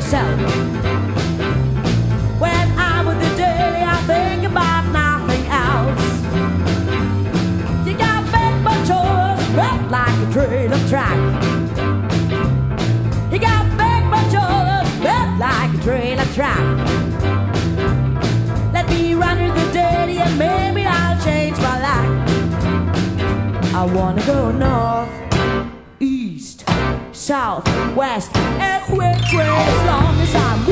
myself. When I'm with the daily, I think about nothing else. You got big motors, red like a trailer track. You got big motors, red like a trailer track. Let me run with the daily and maybe I'll change my life. I wanna go north, east, south, west, and which way as long as I'm